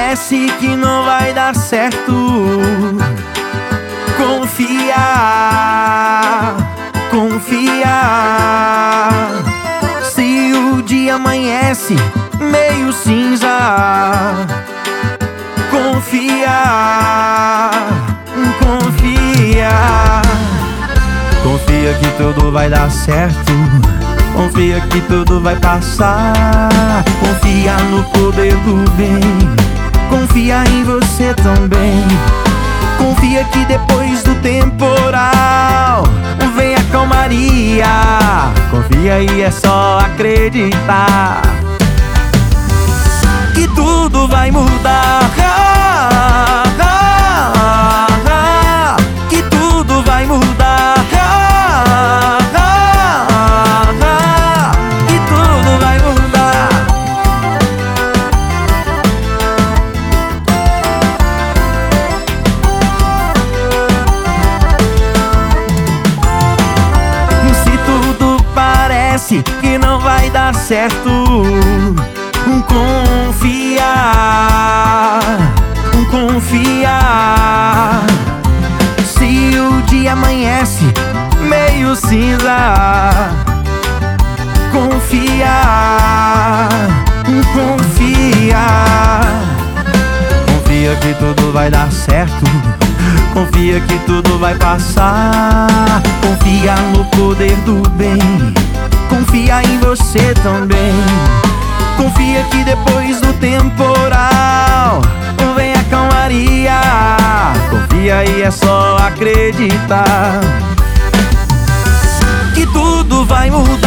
parece que não vai dar certo. Confia, confia. Se o dia amanhece meio cinza, confia, confia. Confia que tudo vai dar certo. Confia que tudo vai passar. Confia no poder do bem. Confia em você também. Confia que depois do temporal vem a calmaria. Confia e é só acreditar que tudo vai mudar. Que tudo vai mudar. Que tudo vai mudar. Se tudo parece que não vai dar certo, confia, confia. Se o dia amanhece meio cinza, confia, confia. Confia que tudo vai dar certo. Confia que tudo vai passar. Confia no poder do bem. Confia em você também. Confia que depois do temporal vem a calmaria. Confia e é só acreditar que tudo vai mudar.